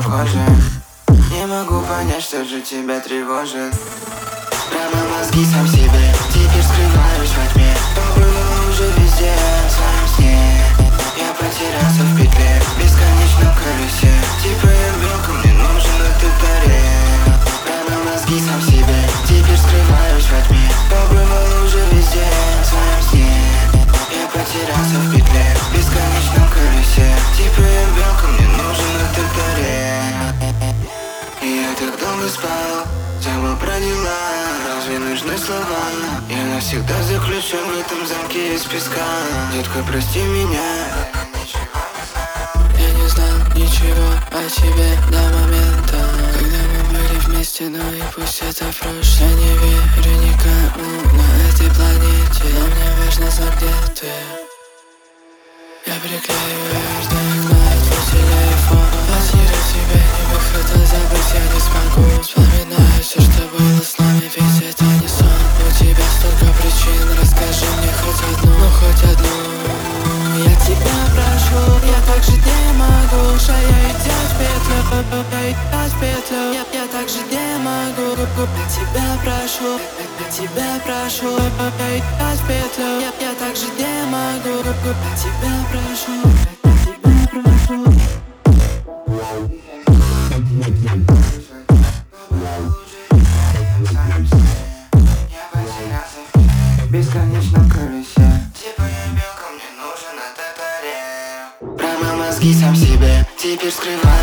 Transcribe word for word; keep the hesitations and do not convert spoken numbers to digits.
вхожи. Не могу понять, что же тебя тревожит. Промыл мозги сам себе, теперь скрываюсь во тьме. Побывал уже везде, в своем сне. Я потерялся в петле, в бесконечном колесе. Типа я белка, мне нужен этот орех. Промыл мозги сам себе, теперь скрываюсь во тьме. Побывал уже везде, в своем сне. Я потерялся в петле, в бесконечном колесе. Типа я белка, мне нужен этот орех. И я так долго спал, забыл про дела. Разве нужны слова? Я навсегда заключен в этом замке из песка. Детка, прости меня. Я не знал ничего о тебе до момента, когда мы были вместе, но и пусть это в прошлом. Я не верю никому на этой планете, но мне важно знать, где ты. Я приклеиваю каждый окно, твой телефон. Потерять тебя не выход, а забыть я не смогу. Вспоминаю все, что было с нами, ведь это не сон. У тебя столько причин, расскажи мне хоть одну, ну хоть одну. Я тебя прошу, я так жить не могу. Шея идет в петлю, я идет в петлю. Я, я так жить не могу. Я тебя прошу, я тебя прошу. Я идет в петлю, я, я так жить не могу. Я тебя прошу, я тебя прошу. В бесконечном колесе. Типа я белка, мне нужен этот орех. Промыл мозги сам себе, теперь скрываю